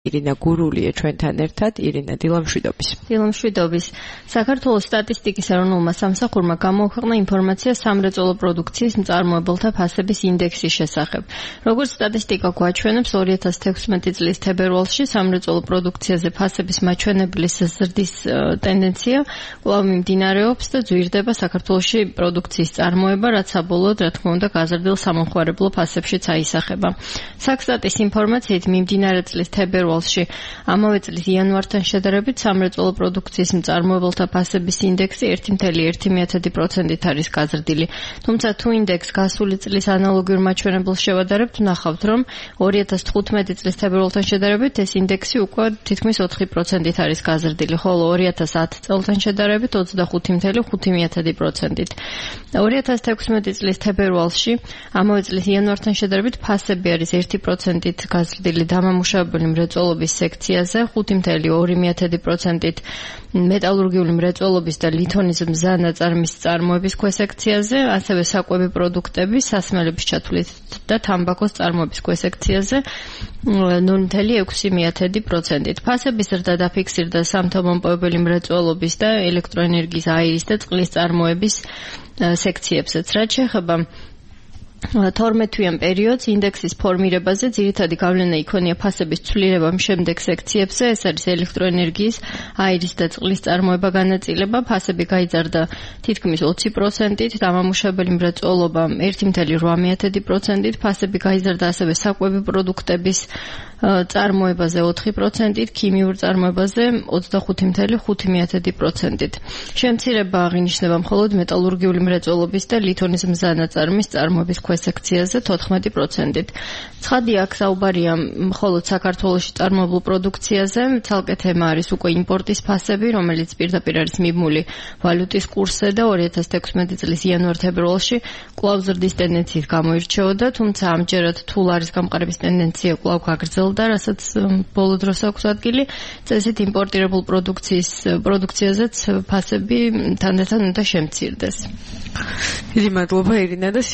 ირინა გურულია ჩვენთან ერთად. ირინა, დილამშვიდობის. დილამშვიდობის. საქართველოს სტატისტიკის ეროვნულმა სამსახურმა გამოაქვეყნა ინფორმაცია სამრეწველო პროდუქციის მწარმოებელთა ფასების ინდექსის შესახებ. როგორც სტატისტიკა გვაჩვენებს, 2016 წლის თებერვალში სამრეწველო პროდუქციაზე ფასების მაჩვენებლის ზრდის ტენდენცია კვლავ მიმდინარეობს და ძვირდება საქართველოში პროდუქციის წარმოება, რაც საბოლოოდ, რა თქმა უნდა, გაზრდილ სამომხმარებლო ფასებშიც აისახება. საქსტატის ინფორმაციით მიმდინარე წლის თებერვალში ამავე წლის იანვართან შედარებით სამრეწველო პროდუქციის მწარმოებელთა ფასების ინდექსი 1.1%-ით არის გაზრდილი. თუმცა თუ ინდექსს გასული წლის ანალოგიურ მაჩვენებელს შევადარებთ, ვნახავთ, რომ 2015 წლის თებერვალთან შედარებით ეს ინდექსი უკვე თითქმის 4%-ით არის გაზრდილი, ხოლო 2010 წელთან შედარებით 25.5%-ით. 2016 წლის თებერვალში ამავე წლის იანვართან შედარებით ფასები არის 1%-ით გაზრდილი დამამუშავებელი მრეწველობის სექციაზე, 5.2%-ით მეტალურგიული მრეწველობის და ლითონის მზა-ნაწარმის წარმოების ქვესექციაზე, ასევე საკვები პროდუქტების, სასმელების ჩათვლით და თამბაქოს წარმოების ქვესექციაზე 0.6%-ით. ფასების ზრდა დაფიქსირდა სამთო-მომპოვებელი მრეწველობის და ელექტროენერგიის, აირის და წყლის წარმოების სექციებსაც. რაც შეეხება 12-თვიან პერიოდს ინდექსის ფორმირებაზე ძირითადი გავლენა იქონია ფასების ცვლილებამ შემდეგ სექციებზე, ეს არის ელექტროენერგიის, აირის და წყლის წარმოება განაწილება, ფასები გაიზარდა თითქმის 20%-ით, დამამუშავებელი მრეწველობა 1.8%-ით, ფასები გაიზარდა ასევე საკვები პროდუქტების წარმოებაზე 4%-ით, ქიმიურ წარმოებაზე 25.5%-ით. შემცირება აღინიშნება მხოლოდ მეტალურგიული მრეწველობის და ლითონის მზა-ნაწარმის წარმოების სექციაზე 14%-ით. ცხადია, აქ საუბარია მხოლოდ საქართველოში წარმოებულ პროდუქციაზე, ცალკე თემა არის უკვე იმპორტის ფასები, რომელიც პირდაპირ არის მიბმული ვალუტის კურსზე და 2016 წლის იანვარ-თებერვალში კვლავ ზრდის ტენდენციით გამოირჩეოდა, თუმცა ამჯერად თუ ლარის გამყარების ტენდენცია კვლავ გაგრძელდა, რასაც ბოლო დროს აქვს ადგილი, წესით იმპორტირებულ პროდუქციაზეც ფასები თანდათან უნდა შემცირდეს. დიდი მადლობა ირინა და